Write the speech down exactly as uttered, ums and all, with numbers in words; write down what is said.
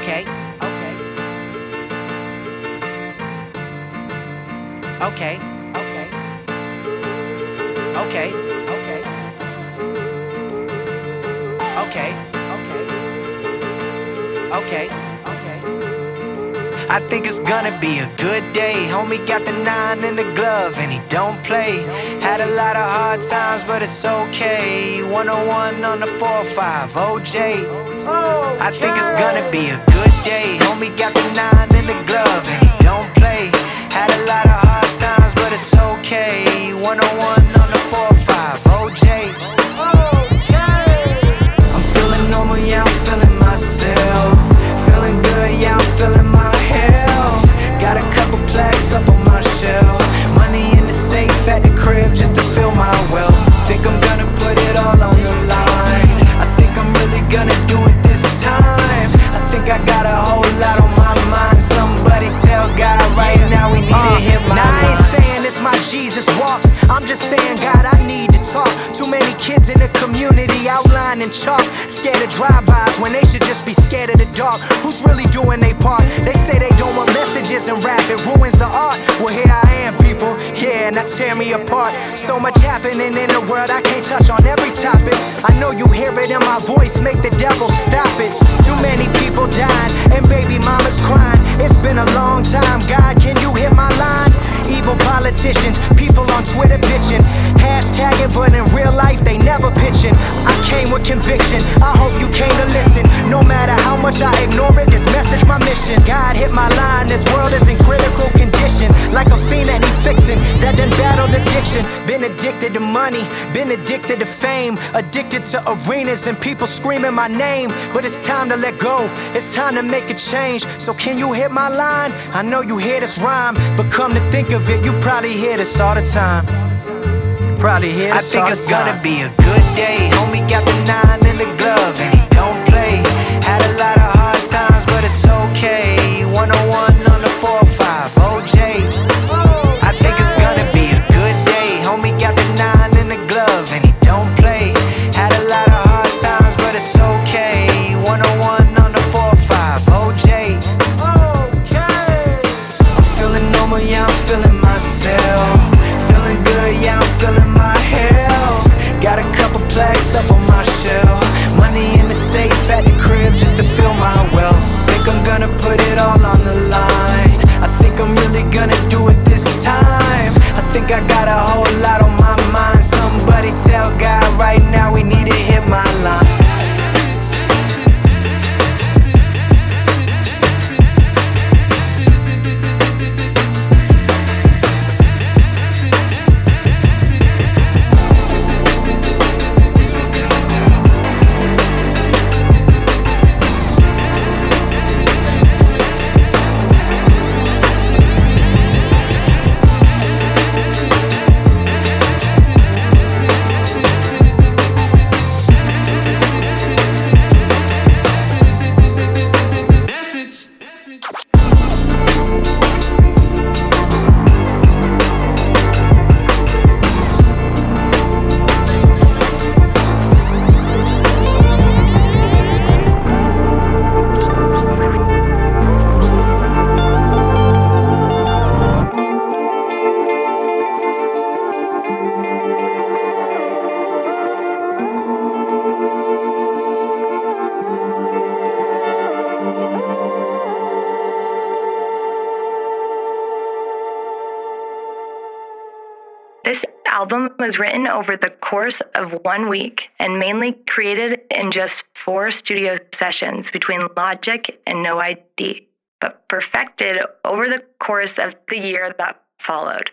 Okay, okay, okay, okay, okay, okay, okay, okay, okay, okay. I think it's gonna be a good day. Homie got the nine in the glove and he don't play. Had a lot of hard times, but it's okay. one oh one on the four five, O J. I think it's gonna be a good day. Homie got the nine in the glove and he don't play. Had a lot of hard times, but it's okay. one oh one on the four five, O J. I'm feeling normal, yeah, I'm feeling myself. Feeling good, yeah, I'm feeling my health. Got a couple plaques up on my shelf. Money in the safe at the crib just to fill my wealth. Think I'm gonna put it all on the line. I think I'm really gonna do it this time. I think I got a whole lot on my mind. Somebody tell God right now we need uh, to hit my now line. I ain't saying it's my Jesus walks. I'm just saying, God, I need to talk. Too many kids in the community outlining chalk. Scared of drive-bys when they should just be scared of the dark. Who's really doing their part? They say they don't want messages and rap, it ruins the art. Well, here I am, people, yeah, now tear me apart. So much happening in the world, I can't touch on every topic. I know you hear it in my voice, make the devil stop it. Too many people dying, and baby mama's crying. It's been a long time, God, can you hit my line? Evil politicians, people on Twitter bitching, hashtagging, but in real life they never pitching. I came with conviction, I hope you came to listen. No matter how much I ignore it, this message my mission. God hit my line, this world is in critical condition. Like a fiend that he fixing, that done battled addiction. Been addicted to money, been addicted to fame. Addicted to arenas and people screaming my name. But it's time to let go, it's time to make a change. So can you hit my line? I know you hear this rhyme, but come to think of it, you probably hear this all the time. Probably hear this all the time. I think it's gonna be a good day. Homie got the nine in the glove and he don't play. Had a lot of hard times, but it's okay. one oh one on the four five, O J. I think it's gonna be a good day. Homie got the nine in the glove and he don't play. Had a lot of hard times, but it's okay. one oh one on the four five, O J. I'm feeling normal, yeah, I'm feeling myself. Feeling good, yeah, I'm feeling my health. Got a couple plaques up on my shelf. Money in the safe at the crib just to fill my wealth. Think I'm gonna put it all on the line. I think I'm really gonna do it this time. I think I got a whole lot on my mind. Somebody tell God right now we need to hit my line. This album was written over the course of one week and mainly created in just four studio sessions between Logic and No I D, but perfected over the course of the year that followed.